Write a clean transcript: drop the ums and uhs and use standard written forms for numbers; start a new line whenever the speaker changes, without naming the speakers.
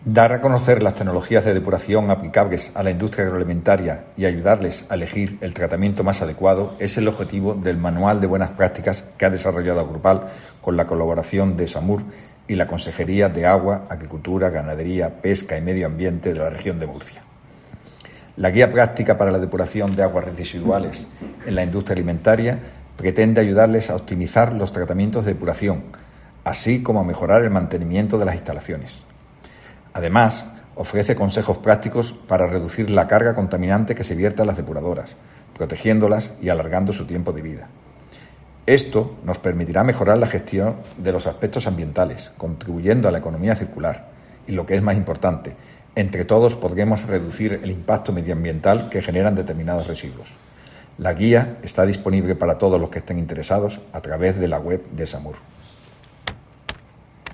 Dar a conocer las tecnologías de depuración aplicables a la industria agroalimentaria y ayudarles a elegir el tratamiento más adecuado es el objetivo del Manual de Buenas Prácticas que ha desarrollado Agrupal con la colaboración de SAMUR y la Consejería de Agua, Agricultura, Ganadería, Pesca y Medio Ambiente de la región de Murcia. La Guía Práctica para la Depuración de Aguas Residuales en la Industria Alimentaria pretende ayudarles a optimizar los tratamientos de depuración, así como a mejorar el mantenimiento de las instalaciones. Además, ofrece consejos prácticos para reducir la carga contaminante que se vierte a las depuradoras, protegiéndolas y alargando su tiempo de vida. Esto nos permitirá mejorar la gestión de los aspectos ambientales, contribuyendo a la economía circular y, lo que es más importante, entre todos podremos reducir el impacto medioambiental que generan determinados residuos. La guía está disponible para todos los que estén interesados a través de la web de SAMUR.